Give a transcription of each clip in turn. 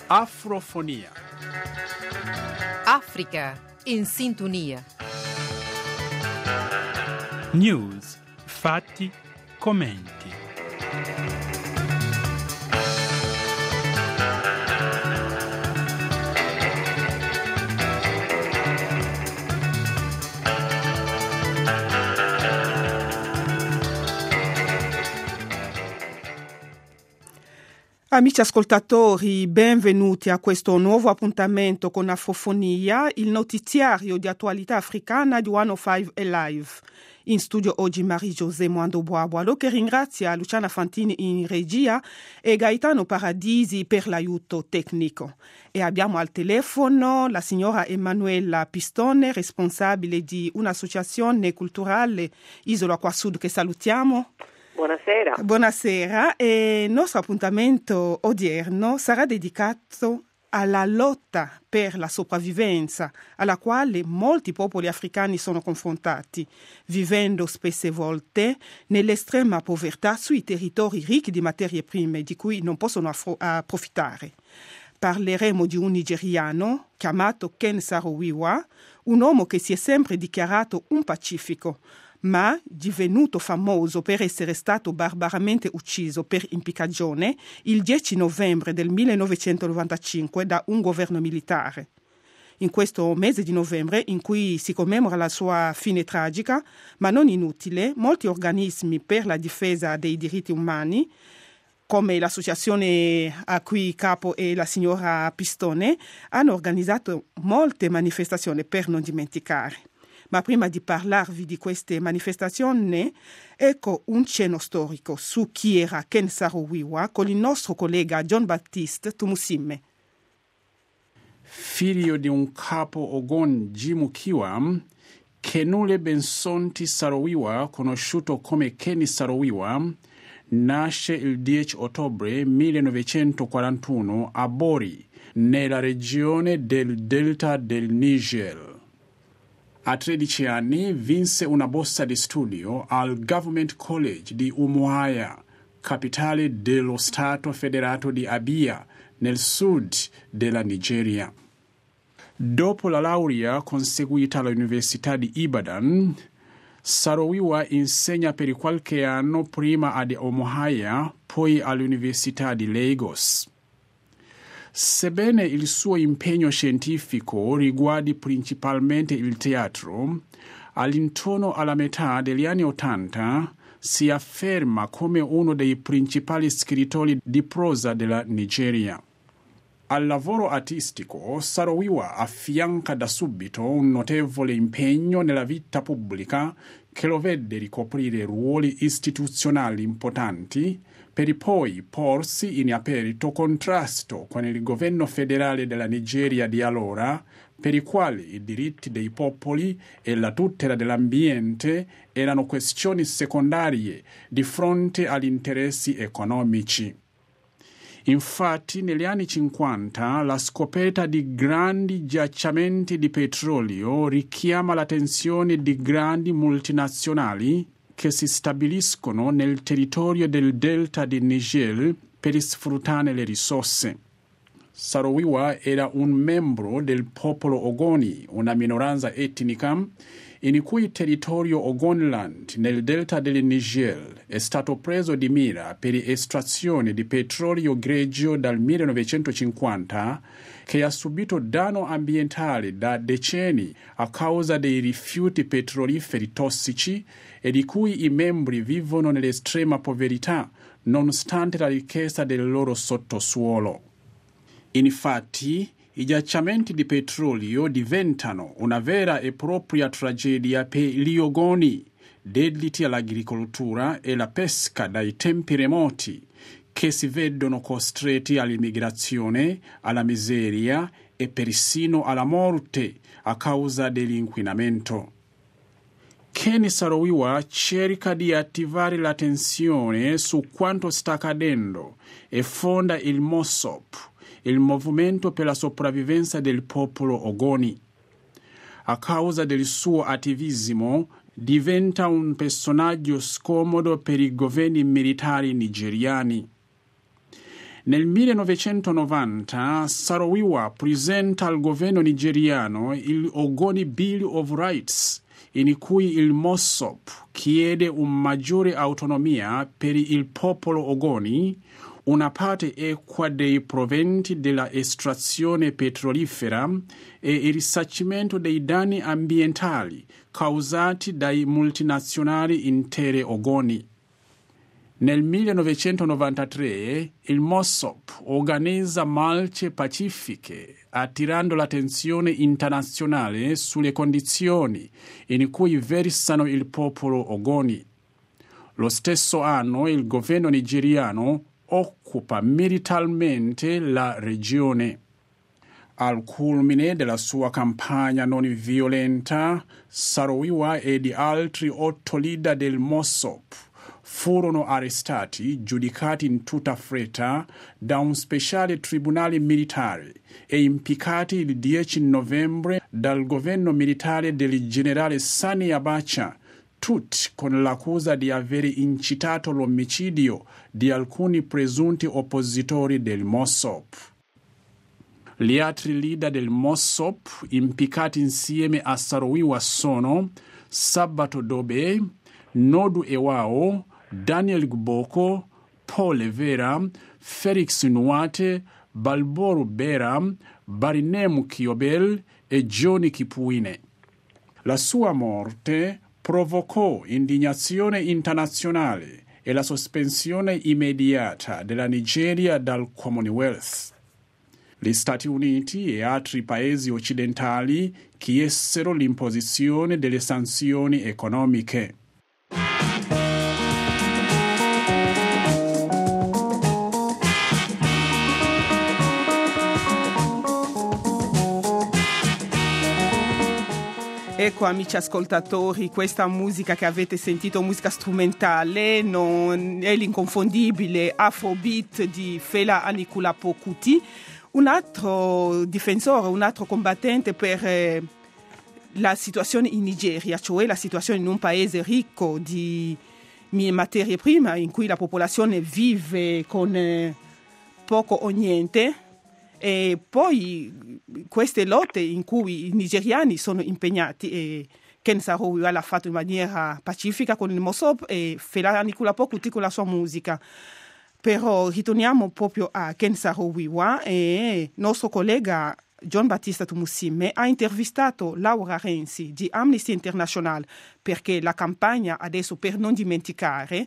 Afrofonia. Africa in sintonia. News, fatti, commenti. Amici ascoltatori, benvenuti a questo nuovo appuntamento con Afrofonia, il notiziario di attualità africana di 105 Live. In studio oggi Marie-José Moando Boabualo, che ringrazia Luciana Fantini in regia e Gaetano Paradisi per l'aiuto tecnico. E abbiamo al telefono la signora Emanuela Pistone, responsabile di un'associazione culturale Isola Qua Sud, che salutiamo. Buonasera. Buonasera, e il nostro appuntamento odierno sarà dedicato alla lotta per la sopravvivenza alla quale molti popoli africani sono confrontati, vivendo spesse volte nell'estrema povertà sui territori ricchi di materie prime di cui non possono approfittare. Parleremo di un nigeriano chiamato Ken Saro-Wiwa, un uomo che si è sempre dichiarato un pacifico, ma divenuto famoso per essere stato barbaramente ucciso per impiccagione il 10 novembre del 1995 da un governo militare. In questo mese di novembre, in cui si commemora la sua fine tragica, ma non inutile, molti organismi per la difesa dei diritti umani, come l'associazione a cui capo è la signora Pistone, hanno organizzato molte manifestazioni per non dimenticare. Ma prima di parlarvi di queste manifestazioni, ecco un cenno storico su chi era Ken Saro-Wiwa con il nostro collega John Baptiste Tumusimme. Figlio di un capo Ogon Jimukiwa, Kenule Bensonti Saro-Wiwa, conosciuto come Ken Saro-Wiwa, nasce il 10 ottobre 1941 a Bori, nella regione del Delta del Niger. A 13 anni vinse una borsa di studio al Government College di Umuahia, capitale dello Stato federato di Abia, nel sud della Nigeria. Dopo la laurea conseguita all'Università di Ibadan, Saro-Wiwa insegna per qualche anno prima ad Umuahia, poi all'Università di Lagos. Sebbene il suo impegno scientifico riguardi principalmente il teatro, all'intorno alla metà degli anni '80 si afferma come uno dei principali scrittori di prosa della Nigeria. Al lavoro artistico, Saro-Wiwa affianca da subito un notevole impegno nella vita pubblica che lo vede ricoprire ruoli istituzionali importanti per poi porsi in aperto contrasto con il governo federale della Nigeria di allora, per i quali i diritti dei popoli e la tutela dell'ambiente erano questioni secondarie di fronte agli interessi economici. Infatti, negli anni 50, la scoperta di grandi giacimenti di petrolio richiama l'attenzione di grandi multinazionali che si stabiliscono nel territorio del delta di Niger per sfruttare le risorse. Saro-Wiwa era un membro del popolo Ogoni, una minoranza etnica in cui territorio Ogonland nel delta del Niger è stato preso di mira per estrazione di petrolio greggio dal 1950, che ha subito danno ambientale da decenni a causa dei rifiuti petroliferi tossici e di cui i membri vivono nell'estrema povertà, nonostante la ricchezza del loro sottosuolo. Infatti, i giacimenti di petrolio diventano una vera e propria tragedia per gli Ogoni, dediti all'agricoltura e alla pesca dai tempi remoti, che si vedono costretti all'immigrazione, alla miseria e persino alla morte a causa dell'inquinamento. Ken Saro-Wiwa cerca di attivare l'attenzione su quanto sta accadendo e fonda il MOSOP, il movimento per la sopravvivenza del popolo Ogoni. A causa del suo attivismo, diventa un personaggio scomodo per i governi militari nigeriani. Nel 1990 Saro-Wiwa presenta al governo nigeriano il Ogoni Bill of Rights, in cui il MOSOP chiede una maggiore autonomia per il popolo Ogoni, una parte equa dei proventi della estrazione petrolifera e il risarcimento dei danni ambientali causati dai multinazionali intere Ogoni. Nel 1993 il MOSOP organizza marce pacifiche, attirando l'attenzione internazionale sulle condizioni in cui versano il popolo Ogoni. Lo stesso anno il governo nigeriano occupa militarmente la regione. Al culmine della sua campagna non violenta, Saro-Wiwa e di altri 8 leader del MOSOP furono arrestati, giudicati in tutta fretta da un speciale tribunale militare e impiccati il 10 novembre dal governo militare del generale Sani Abacha, tutti con l'accusa di aver incitato l'omicidio di alcuni presunti oppositori del MOSOP. Gli altri leader del MOSOP impiccati insieme a Saro-Wiwa sono Sabato Dobe, Nodu Ewao, Daniel Gboko, Paul Evera, Felix Nuate, Balboru Bera, Barinemu Kiobel e Johnny Kipuine. La sua morte provocò indignazione internazionale e la sospensione immediata della Nigeria dal Commonwealth. Gli Stati Uniti e altri paesi occidentali chiesero l'imposizione delle sanzioni economiche. Ecco, amici ascoltatori, questa musica che avete sentito, musica strumentale, non è l'inconfondibile Afrobeat di Fela Anikulapo Kuti, un altro difensore, un altro combattente per la situazione in Nigeria, cioè la situazione in un paese ricco di materie prime, in cui la popolazione vive con poco o niente. E poi queste lotte in cui i nigeriani sono impegnati, e Ken Saro-Wiwa l'ha fatto in maniera pacifica con il MOSOP e Fela Anikulapo Kuti con la sua musica. Però ritorniamo proprio a Ken Saro-Wiwa e il nostro collega John Battista Tumusimme ha intervistato Laura Renzi di Amnesty International perché la campagna adesso per non dimenticare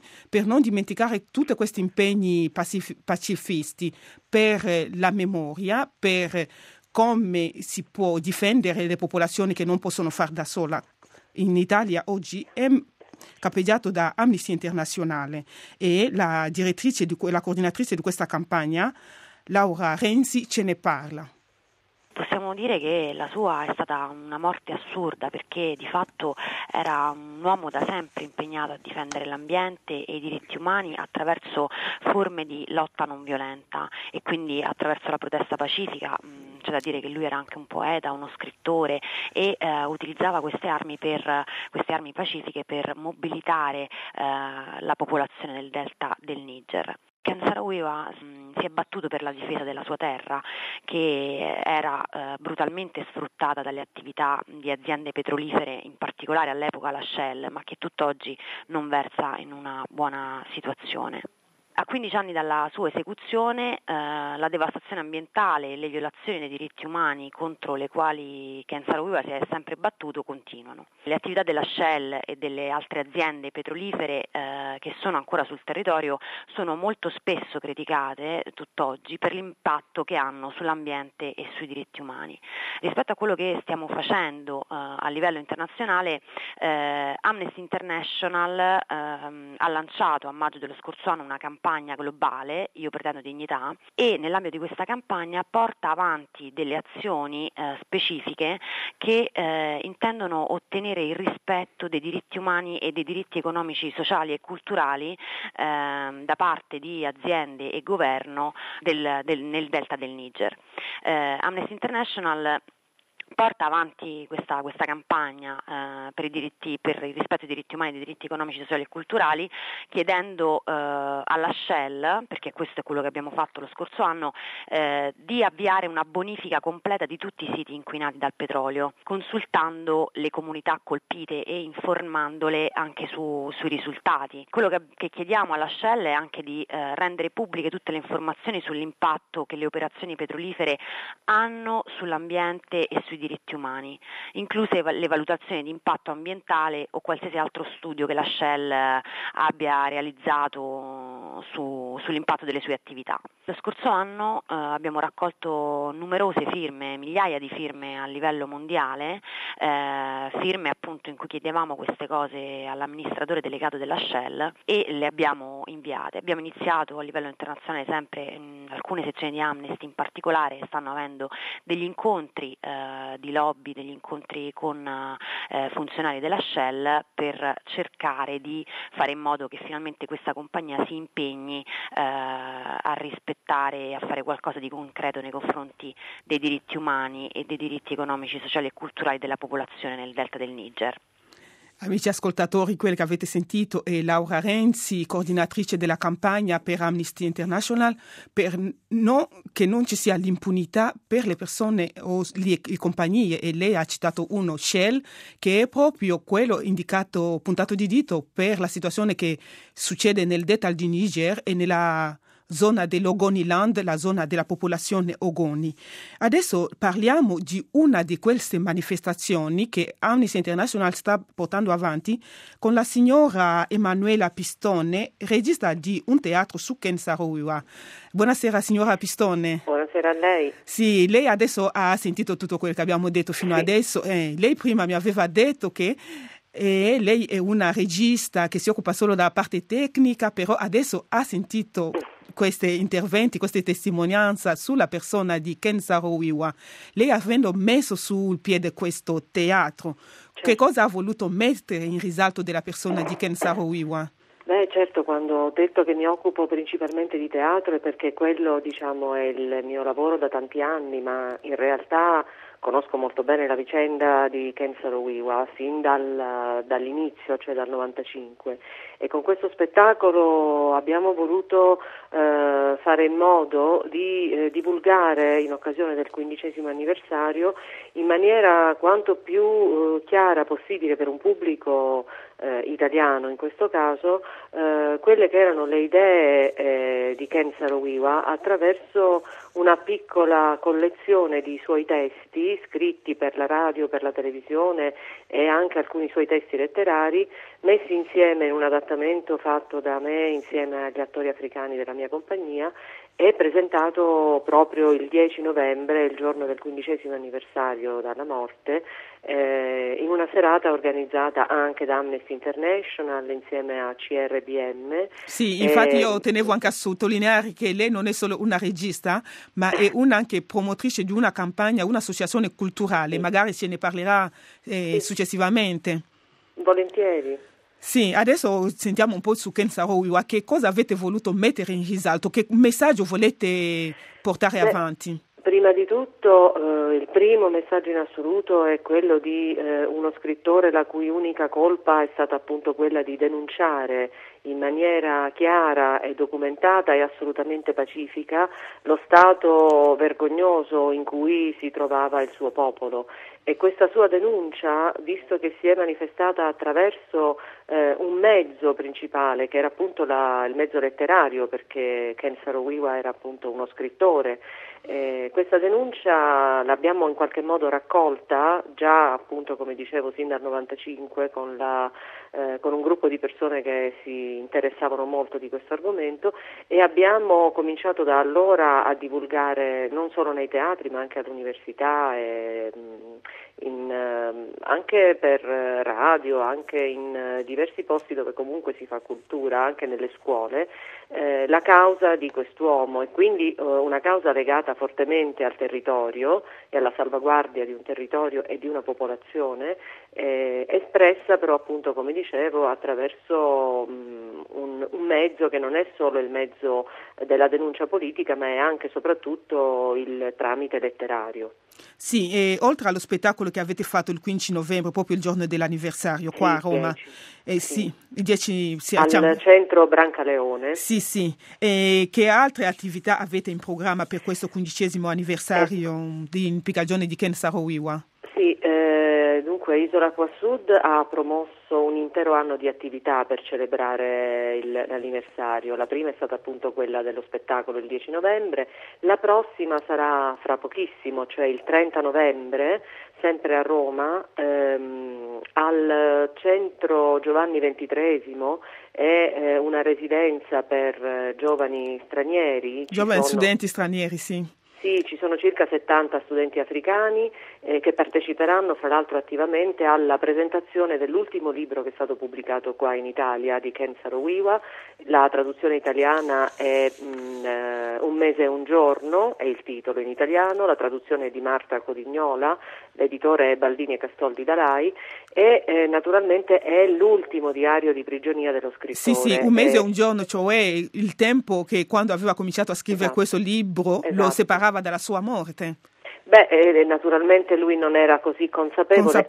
tutti questi impegni pacifisti per la memoria, per come si può difendere le popolazioni che non possono far da sola. In Italia oggi è capeggiato da Amnesty International e la coordinatrice di questa campagna, Laura Renzi, ce ne parla. Possiamo dire che la sua è stata una morte assurda perché di fatto era un uomo da sempre impegnato a difendere l'ambiente e i diritti umani attraverso forme di lotta non violenta e quindi attraverso la protesta pacifica. C'è da dire che lui era anche un poeta, uno scrittore e utilizzava queste armi pacifiche per mobilitare la popolazione del delta del Niger. Ken Saro-Wiwa si è battuto per la difesa della sua terra che era brutalmente sfruttata dalle attività di aziende petrolifere, in particolare all'epoca la Shell, ma che tutt'oggi non versa in una buona situazione. A 15 anni dalla sua esecuzione la devastazione ambientale e le violazioni dei diritti umani contro le quali Ken Saro-Wiwa si è sempre battuto continuano. Le attività della Shell e delle altre aziende petrolifere che sono ancora sul territorio sono molto spesso criticate tutt'oggi per l'impatto che hanno sull'ambiente e sui diritti umani. Rispetto a quello che stiamo facendo a livello internazionale, Amnesty International ha lanciato a maggio dello scorso anno una campagna globale, Io pretendo dignità, e nell'ambito di questa campagna porta avanti delle azioni specifiche che intendono ottenere il rispetto dei diritti umani e dei diritti economici, sociali e culturali da parte di aziende e governo nel delta del Niger. Amnesty International porta avanti questa campagna per il rispetto dei diritti umani, dei diritti economici, sociali e culturali, chiedendo alla Shell, perché questo è quello che abbiamo fatto lo scorso anno, di avviare una bonifica completa di tutti i siti inquinati dal petrolio, consultando le comunità colpite e informandole anche sui risultati. Quello che chiediamo alla Shell è anche di rendere pubbliche tutte le informazioni sull'impatto che le operazioni petrolifere hanno sull'ambiente e sui diritti umani, incluse le valutazioni di impatto ambientale o qualsiasi altro studio che la Shell abbia realizzato sull'impatto delle sue attività. Lo scorso anno abbiamo raccolto numerose firme, migliaia di firme a livello mondiale, firme appunto in cui chiedevamo queste cose all'amministratore delegato della Shell e le abbiamo inviate. Abbiamo iniziato a livello internazionale sempre in alcune sezioni di Amnesty in particolare stanno avendo degli incontri di lobby, degli incontri con funzionari della Shell per cercare di fare in modo che finalmente questa compagnia si impegni a rispettare e a fare qualcosa di concreto nei confronti dei diritti umani e dei diritti economici, sociali e culturali della popolazione nel delta del Niger. Amici ascoltatori, quel che avete sentito è Laura Renzi, coordinatrice della campagna per Amnesty International, per che non ci sia l'impunità per le persone o le compagnie, e lei ha citato uno, Shell, che è proprio quello indicato, puntato di dito per la situazione che succede nel delta di Niger e nella zona dell'Ogoniland, la zona della popolazione Ogoni. Adesso parliamo di una di queste manifestazioni che Amnesty International sta portando avanti con la signora Emanuela Pistone, regista di un teatro su Ken Saro-Wiwa. Buonasera signora Pistone. Buonasera a lei. Sì, lei adesso ha sentito tutto quello che abbiamo detto fino adesso. Lei prima mi aveva detto che lei è una regista che si occupa solo della parte tecnica, però adesso ha sentito questi interventi, queste testimonianze sulla persona di Ken Saro-Wiwa. Lei avendo messo sul piede questo teatro, che cosa ha voluto mettere in risalto della persona di Ken Saro-Wiwa? Beh, certo, quando ho detto che mi occupo principalmente di teatro è perché quello, diciamo, è il mio lavoro da tanti anni, ma in realtà conosco molto bene la vicenda di Ken Saro-Wiwa sin dall'inizio, cioè dal 95, e con questo spettacolo abbiamo voluto fare in modo di divulgare in occasione del 15° anniversario in maniera quanto più chiara possibile per un pubblico italiano in questo caso, quelle che erano le idee di Ken Saro-Wiwa attraverso una piccola collezione di suoi testi scritti per la radio, per la televisione e anche alcuni suoi testi letterari messi insieme in un adattamento fatto da me insieme agli attori africani della mia compagnia e presentato proprio il 10 novembre, il giorno del 15° anniversario dalla morte, in una serata organizzata anche da Amnesty International insieme a CRBM. Sì, infatti io tenevo anche a sottolineare che lei non è solo una regista, ma è una anche promotrice di una campagna, un'associazione culturale, magari se ne parlerà successivamente. Volentieri. Sì, adesso sentiamo un po' su Ken Saro-Wiwa. Che cosa avete voluto mettere in risalto? Che messaggio volete portare avanti? Prima di tutto il primo messaggio in assoluto è quello di uno scrittore la cui unica colpa è stata appunto quella di denunciare in maniera chiara e documentata e assolutamente pacifica lo stato vergognoso in cui si trovava il suo popolo. E questa sua denuncia, visto che si è manifestata attraverso un mezzo principale, che era appunto il mezzo letterario, perché Ken Saro-Wiwa era appunto uno scrittore, questa denuncia l'abbiamo in qualche modo raccolta già appunto, come dicevo, sin dal 95 con un gruppo di persone che si interessavano molto di questo argomento, e abbiamo cominciato da allora a divulgare non solo nei teatri ma anche all'università e anche per radio, anche in diversi posti dove comunque si fa cultura, anche nelle scuole, la causa di quest'uomo, e quindi una causa legata fortemente al territorio e alla salvaguardia di un territorio e di una popolazione, espressa però appunto, come dicevo, attraverso un mezzo che non è solo il mezzo della denuncia politica, ma è anche e soprattutto il tramite letterario. Sì, e oltre allo spettacolo che avete fatto il 15 novembre, proprio il giorno dell'anniversario qua a Roma, il 10 al centro Brancaleone. Sì. E che altre attività avete in programma per questo 15° anniversario di impiccagione di Ken Saro-Wiwa? Sì, dunque Isola Qua Sud ha promosso un intero anno di attività per celebrare l'anniversario. La prima è stata appunto quella dello spettacolo il 10 novembre, la prossima sarà fra pochissimo, cioè il 30 novembre, sempre a Roma, al centro Giovanni XXIII, è una residenza per giovani stranieri. Studenti stranieri, sì. Sì, ci sono circa 70 studenti africani che parteciperanno fra l'altro attivamente alla presentazione dell'ultimo libro che è stato pubblicato qua in Italia di Ken Saro-Wiwa. La traduzione italiana è Un mese e un giorno, è il titolo in italiano, la traduzione è di Marta Codignola, l'editore è Baldini e Castoldi Dalai e naturalmente è l'ultimo diario di prigionia dello scrittore. Sì, Un mese e un giorno, cioè il tempo che quando aveva cominciato a scrivere questo libro lo separava dalla sua morte. Naturalmente lui non era così consapevole,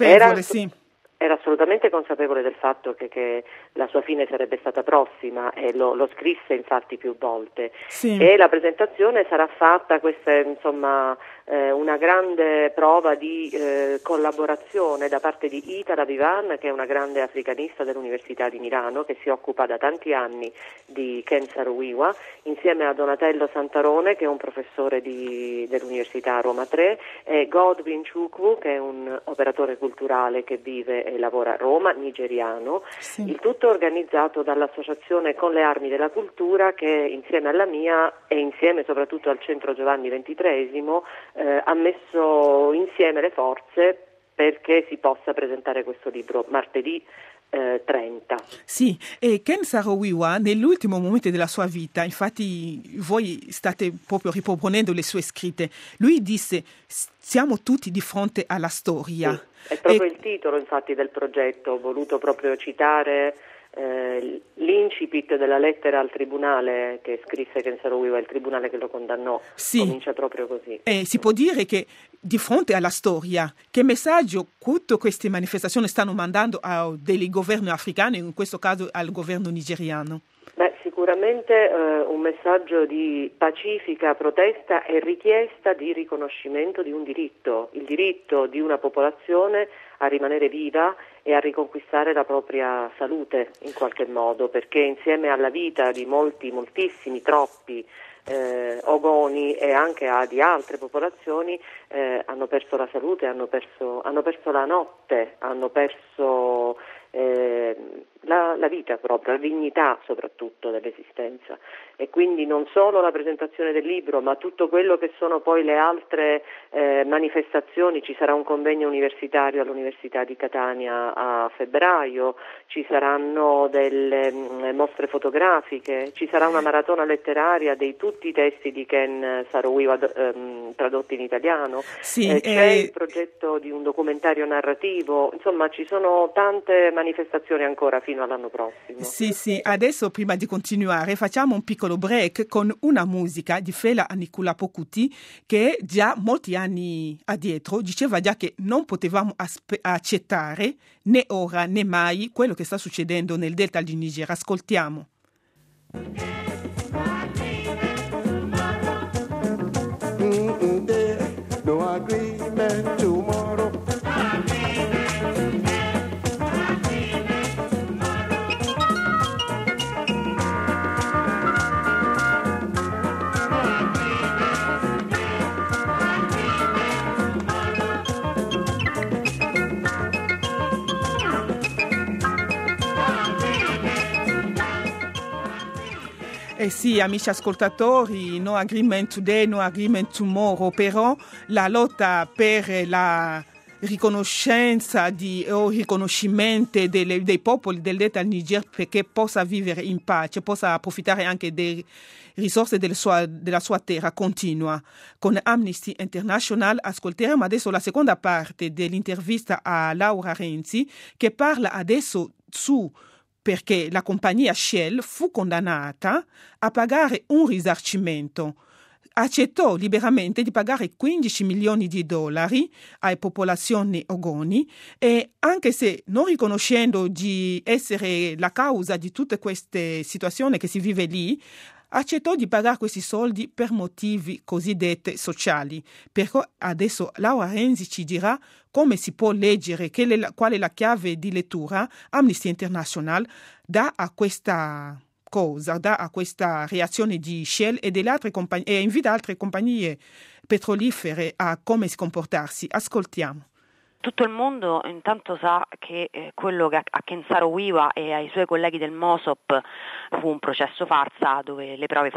era assolutamente consapevole del fatto che la sua fine sarebbe stata prossima e lo scrisse infatti più volte. Sì. E la presentazione sarà fatta, questa è insomma una grande prova di collaborazione da parte di Ita Lavivan, che è una grande africanista dell'Università di Milano che si occupa da tanti anni di Ken Saro-Wiwa, insieme a Donatello Santarone, che è un professore dell'Università Roma 3, e Godwin Chukwu, che è un operatore culturale che vive e lavora a Roma, nigeriano. Sì. Il tutto organizzato dall'Associazione Con le Armi della Cultura, che insieme alla mia e insieme soprattutto al Centro Giovanni XXIII ha messo insieme le forze perché si possa presentare questo libro martedì 30. Sì, e Ken Saro-Wiwa nell'ultimo momento della sua vita, infatti voi state proprio riproponendo le sue scritte, lui disse: siamo tutti di fronte alla storia. Sì, è proprio il titolo infatti del progetto, ho voluto proprio citare l'incipit della lettera al tribunale che scrisse Ken Saro-Wiwa, il tribunale che lo condannò. Sì. Comincia proprio così. Si può dire che di fronte alla storia, che messaggio tutte queste manifestazioni stanno mandando a dei governi africani, in questo caso al governo nigeriano? Sicuramente un messaggio di pacifica protesta e richiesta di riconoscimento di un diritto, il diritto di una popolazione a rimanere viva e a riconquistare la propria salute in qualche modo, perché insieme alla vita di moltissimi, troppi ogoni e anche di altre popolazioni hanno perso la salute, hanno perso la notte, hanno perso la vita proprio, la dignità soprattutto dell'esistenza. E quindi non solo la presentazione del libro, ma tutto quello che sono poi le altre manifestazioni. Ci sarà un convegno universitario all'Università di Catania a febbraio, ci saranno delle mostre fotografiche, ci sarà una maratona letteraria di tutti i testi di Ken Saro-Wiwa tradotti in italiano. Sì, c'è il progetto di un documentario narrativo, insomma ci sono tante manifestazioni ancora fino all'anno prossimo. Sì, adesso prima di continuare facciamo un piccolo break con una musica di Fela Anikulapo Kuti che già molti anni addietro diceva già che non potevamo accettare né ora né mai quello che sta succedendo nel delta di Niger. Ascoltiamo. No agreement tomorrow. Sì, amici ascoltatori, no agreement today, no agreement tomorrow, però la lotta per la riconoscenza o riconoscimento dei popoli del delta del Niger perché possa vivere in pace, possa approfittare anche delle risorse della sua terra continua. Con Amnesty International ascolteremo adesso la seconda parte dell'intervista a Laura Renzi, che parla adesso perché la compagnia Shell fu condannata a pagare un risarcimento. Accettò liberamente di pagare $15 milioni alle popolazioni ogoni e anche se non riconoscendo di essere la causa di tutte queste situazioni che si vive lì, accettò di pagare questi soldi per motivi cosiddetti sociali. Perché adesso Laura Renzi ci dirà come si può leggere, qual è la chiave di lettura Amnesty International dà a questa cosa, dà a questa reazione di Shell e delle altre compagnie, e invita altre compagnie petrolifere a come si comportarsi. Ascoltiamo. Tutto il mondo intanto sa che quello che a Ken Saro-Wiwa e ai suoi colleghi del MOSOP fu un processo farsa dove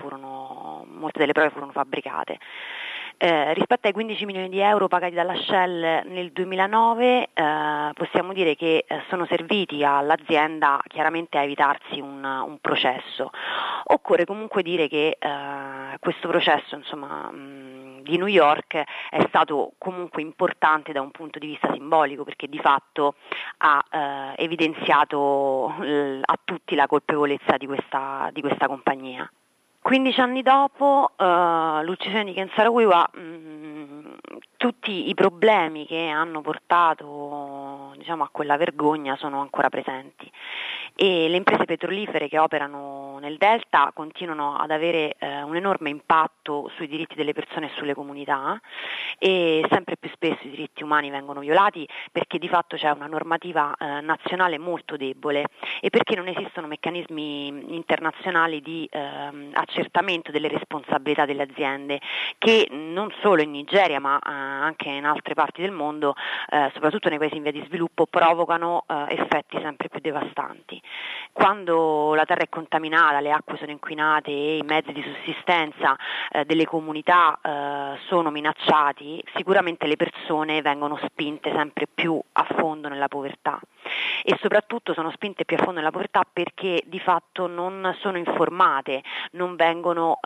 molte delle prove furono fabbricate. Rispetto ai 15 milioni di euro pagati dalla Shell nel 2009 possiamo dire che sono serviti all'azienda chiaramente a evitarsi un processo. Occorre comunque dire che questo processo di New York è stato comunque importante da un punto di vista simbolico perché di fatto ha evidenziato a tutti la colpevolezza di questa compagnia. 15 anni dopo l'uccisione di Ken Saro-Wiwa, tutti i problemi che hanno portato a quella vergogna sono ancora presenti e le imprese petrolifere che operano nel delta continuano ad avere un enorme impatto sui diritti delle persone e sulle comunità e sempre più spesso i diritti umani vengono violati perché di fatto c'è una normativa nazionale molto debole e perché non esistono meccanismi internazionali di accertamento delle responsabilità delle aziende che non solo in Nigeria ma anche in altre parti del mondo, soprattutto nei paesi in via di sviluppo, provocano effetti sempre più devastanti. Quando la terra è contaminata, le acque sono inquinate e i mezzi di sussistenza delle comunità sono minacciati, sicuramente le persone vengono spinte sempre più a fondo nella povertà e soprattutto sono spinte più a fondo nella povertà perché di fatto non sono informate, non vengono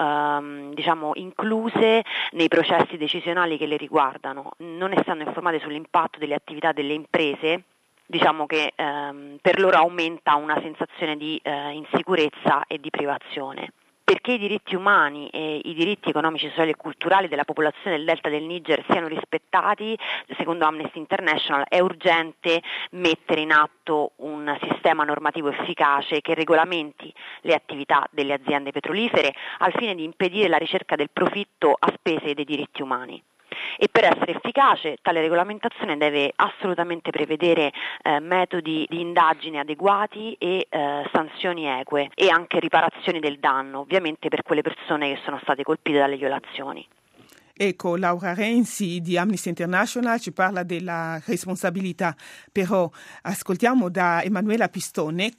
incluse nei processi decisionali che le riguardano, non essendo informate sull'impatto delle attività delle imprese. Diciamo che per loro aumenta una sensazione di insicurezza e di privazione. Perché i diritti umani e i diritti economici, sociali e culturali della popolazione del delta del Niger siano rispettati, secondo Amnesty International è urgente mettere in atto un sistema normativo efficace che regolamenti le attività delle aziende petrolifere al fine di impedire la ricerca del profitto a spese dei diritti umani. E per essere efficace tale regolamentazione deve assolutamente prevedere metodi di indagine adeguati e sanzioni eque e anche riparazioni del danno, ovviamente per quelle persone che sono state colpite dalle violazioni. Ecco, Laura Renzi di Amnesty International ci parla della responsabilità, però ascoltiamo da Emanuela Pistone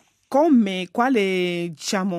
quale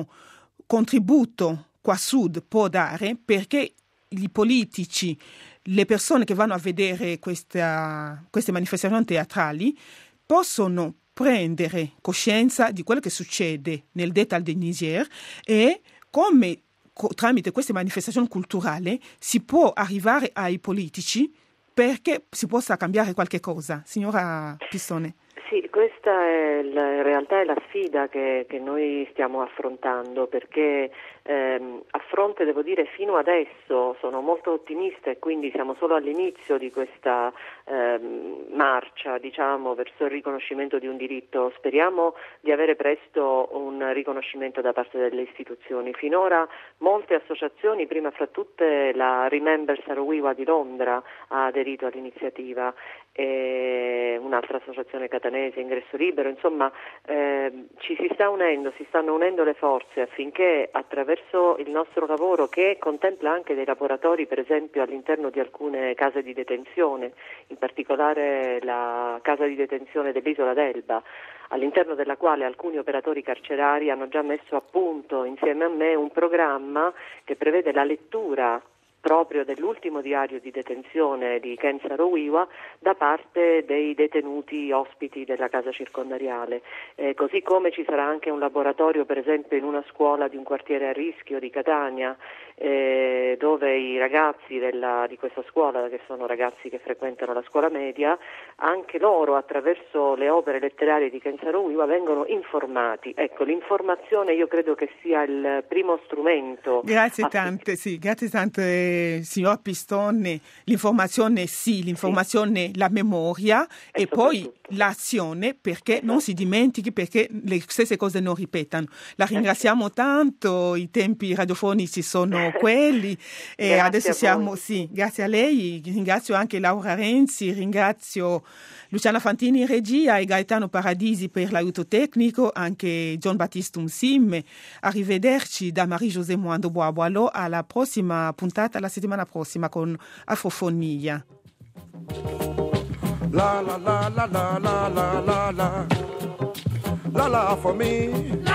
contributo qua a sud può dare perché i politici, le persone che vanno a vedere queste manifestazioni teatrali possono prendere coscienza di quello che succede nel delta del Niger e come tramite queste manifestazioni culturali si può arrivare ai politici perché si possa cambiare qualche cosa. Signora Pistone. Sì, questa in realtà è la sfida che noi stiamo affrontando perché a fronte, devo dire, fino adesso sono molto ottimista e quindi siamo solo all'inizio di questa marcia, verso il riconoscimento di un diritto. Speriamo di avere presto un riconoscimento da parte delle istituzioni. Finora molte associazioni, prima fra tutte la Remember Saro-Wiwa di Londra, ha aderito all'iniziativa e un'altra associazione catanese, Ingresso Libero, insomma ci si stanno unendo le forze affinché attraverso il nostro lavoro, che contempla anche dei lavoratori per esempio all'interno di alcune case di detenzione, in particolare la casa di detenzione dell'isola d'Elba, all'interno della quale alcuni operatori carcerari hanno già messo a punto insieme a me un programma che prevede la lettura proprio dell'ultimo diario di detenzione di Ken Saro-Wiwa da parte dei detenuti ospiti della casa circondariale, così come ci sarà anche un laboratorio per esempio in una scuola di un quartiere a rischio di Catania, dove i ragazzi di questa scuola, che sono ragazzi che frequentano la scuola media, anche loro attraverso le opere letterarie di Ken Saro-Wiwa vengono informati. Ecco, l'informazione io credo che sia il primo strumento. Grazie tante, signor Pistone. L'informazione l'informazione, la memoria e poi l'azione, perché non si dimentichi, perché le stesse cose non ripetano. La ringraziamo tanto, i tempi radiofonici sono quelli e adesso siamo, grazie a lei, ringrazio anche Laura Renzi, ringrazio Luciana Fantini in regia e Gaetano Paradisi per l'aiuto tecnico, anche John Battista Unsim. Arrivederci da Marie-José Moando Boaboalo, alla prossima puntata, la settimana prossima con Afrofonia. La la la la la la la la la la for me.